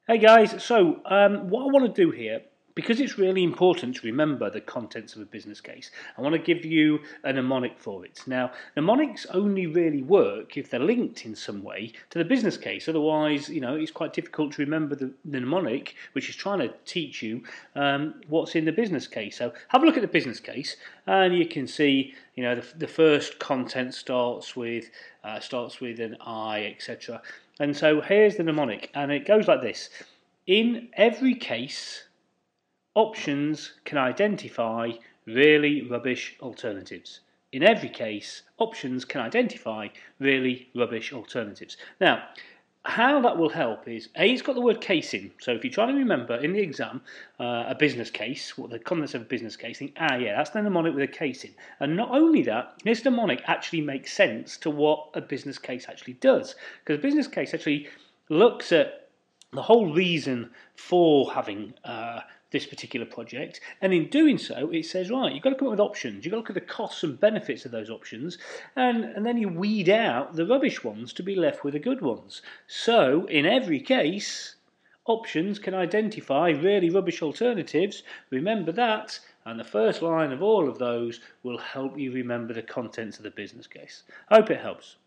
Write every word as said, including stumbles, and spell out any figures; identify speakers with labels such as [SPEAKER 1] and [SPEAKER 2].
[SPEAKER 1] Hey guys, so um, what I want to do here, because it's really important to remember the contents of a business case, I want to give you a mnemonic for it. Now, mnemonics only really work if they're linked in some way to the business case. Otherwise, you know, it's quite difficult to remember the, the mnemonic, which is trying to teach you um, what's in the business case. So have a look at the business case, and you can see, you know, the, the first content starts with uh, starts with an I, et cetera. And so here's the mnemonic, and it goes like this. In every case, options can identify really rubbish alternatives. In every case, options can identify really rubbish alternatives. Now, how that will help is, A, it's got the word case in. So if you're trying to remember in the exam uh, a business case, what the contents of a business case, think, ah, yeah, that's the mnemonic with a case in. And not only that, this mnemonic actually makes sense to what a business case actually does. Because a business case actually looks at the whole reason for having uh, this particular project, and in doing so it says, right, you've got to come up with options, you've got to look at the costs and benefits of those options, and, and then you weed out the rubbish ones to be left with the good ones. So in every case, options can identify really rubbish alternatives. Remember that, and the first line of all of those will help you remember the contents of the business case. I hope it helps.